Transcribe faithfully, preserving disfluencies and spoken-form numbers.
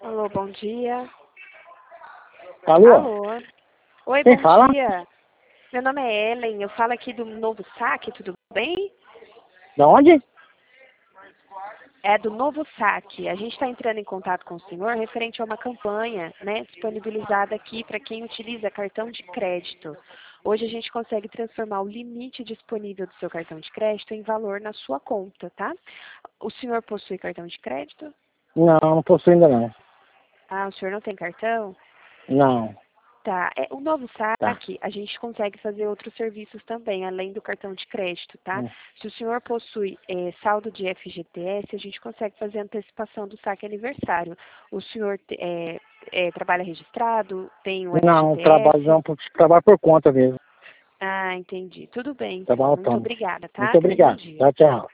Alô, bom dia. Alô? Alô. Oi, Quem bom fala? dia. Meu nome é Ellen, eu falo aqui do Novo Saque, tudo bem? Da onde? É do Novo Saque. A gente está entrando em contato com o senhor referente a uma campanha, né, disponibilizada aqui para quem utiliza cartão de crédito. Hoje a gente consegue transformar o limite disponível do seu cartão de crédito em valor na sua conta, tá? O senhor possui cartão de crédito? Não, não possui ainda não. Ah, o senhor não tem cartão? Não. Tá, é, o Novo Tá. Saque, a gente consegue fazer outros serviços também, além do cartão de crédito, tá? Hum. Se o senhor possui é, saldo de F G T S, a gente consegue fazer antecipação do saque aniversário. O senhor é, é, trabalha registrado, tem o Não, trabalho F G T S? não, por- trabalho por conta mesmo. Ah, entendi. Tudo bem, então. Trabalho Muito autônomo. obrigada, Muito tá? Tenha um bom obrigado. dia. Tchau, tchau.